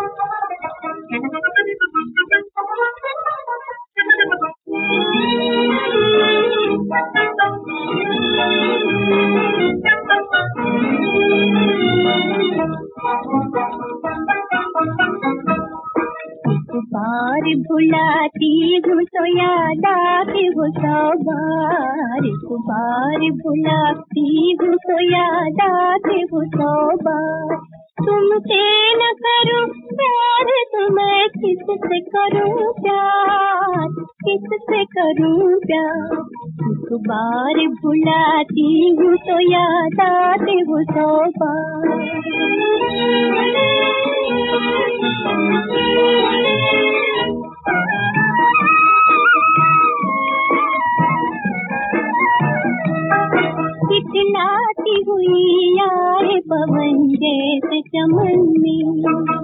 बार भुलाती हूँ तो याद आती हूँ 100 बार। एक बार भुलाती हूँ तो याद आती हूँ 100 बार। तुमसे न करूँ प्यार तो मैं किससे करूँ प्यार, किससे करूँ प्यार। एक बार भुलाती हूँ तो याद आती हूँ 100 बार। चितलाती हुई यार पवन जैसे चमन में,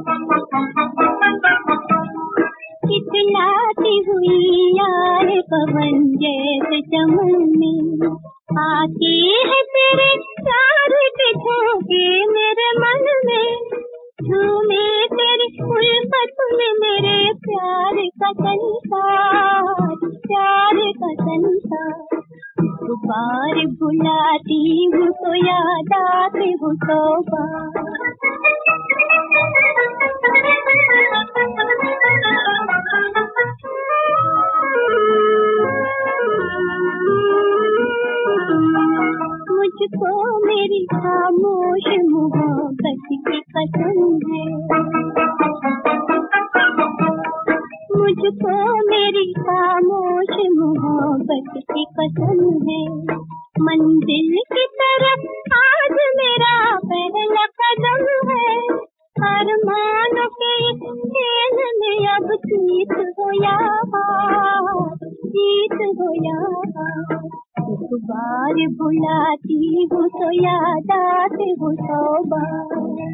चितलाती हुई यार पवन जैसे चमन में। आती है तेरे प्यार के झोंके मेरे मन में, झूमे तेरी उल्फत में मेरे प्यार का संसार, प्यार का संसार। एक बार भुलाती हूँ तो याद आती हूँ 100 बार। मुझको मेरी खामोश मोहब्बत की कसम है, मुझको मेरी खामोश मोहब्बत की कसम है। मंजिल की तरफ आज मेरा पहला कदम है, अरमानों के खेल में अब जीत हो या हार, जीत हो या हार। एक बार भुलाती हूँ तो याद आती हूँ 100 बार।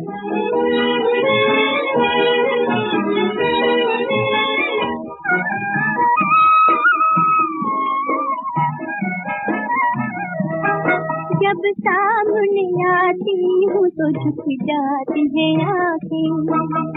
जब सामने आती हूँ तो झुक जाती है आँखें,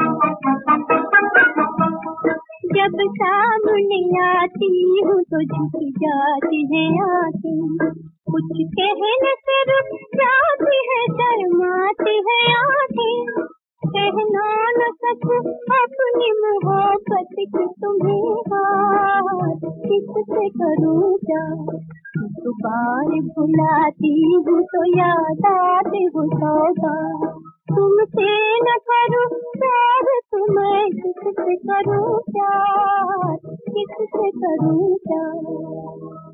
जब सामने आती हूँ तो झुक जाती है आँखें। कुछ कहने से रुक जाती है, शर्माती है आँखें। कह न सकूं अपनी मोहब्बत की तुम्हें हार, किससे करूँ प्यार। एक बार भुलाती हूँ तो याद आती हूँ 100 बार। तुमसे न करूँ प्यार तो मैं किससे करूँ प्यार, किससे करूँ प्यार।